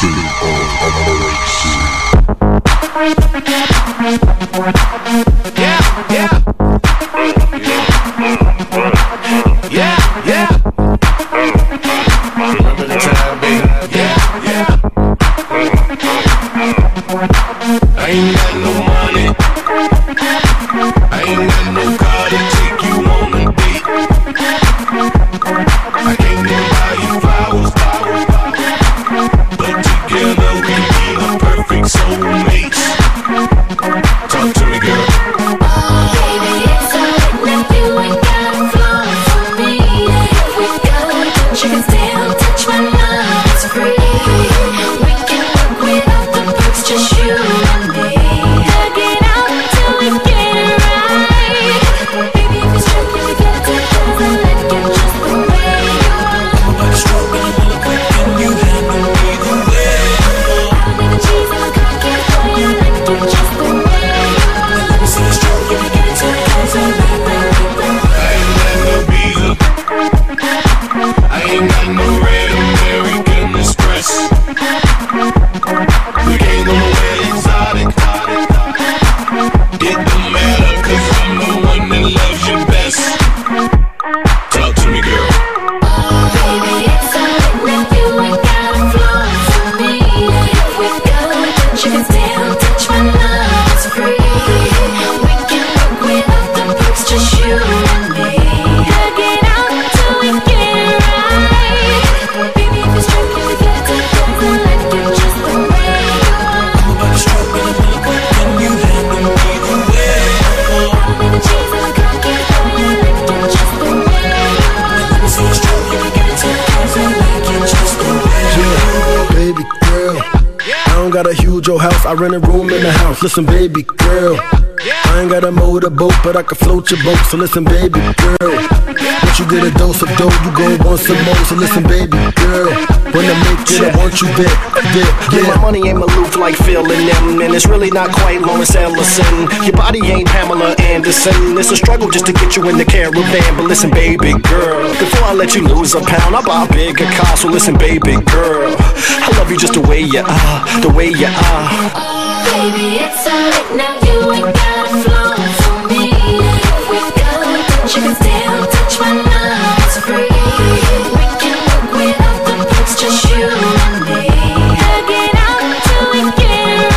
I rent a room in the house. Listen, baby girl, I ain't got a motorboat, but I can float your boat. So listen, baby girl, once you get a dose of dough, you gon' want some more. So listen, baby girl, when I make it, I want you there. Yeah, my money ain't Maloof like Phil and them, and it's really not quite Lawrence Ellison. Your body ain't Pamela Anderson. It's a struggle just to get you in the caravan. But listen, baby girl, before I let you lose a pound, I'll buy a bigger car. So listen, baby girl, I love you just the way you are, the way you are. Baby, it's alright now, you ain't got a flaw for me. If we go, don't you can still touch my love, it's free. We can work without the books, just you and me. Hug it out till we get it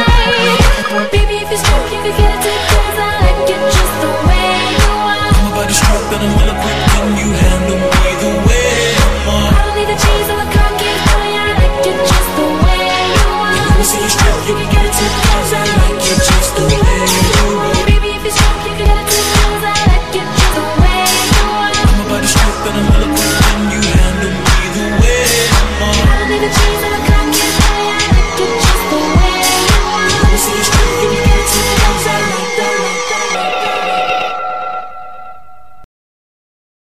right. Baby, if you're struck, you can get it, 'cause I like it just the way you are. I'm about to stroke and I'm well equipped, can you handle me the way I'm on? I don't need the cheese or the cookies, boy, I like it just the way you are. Let me see you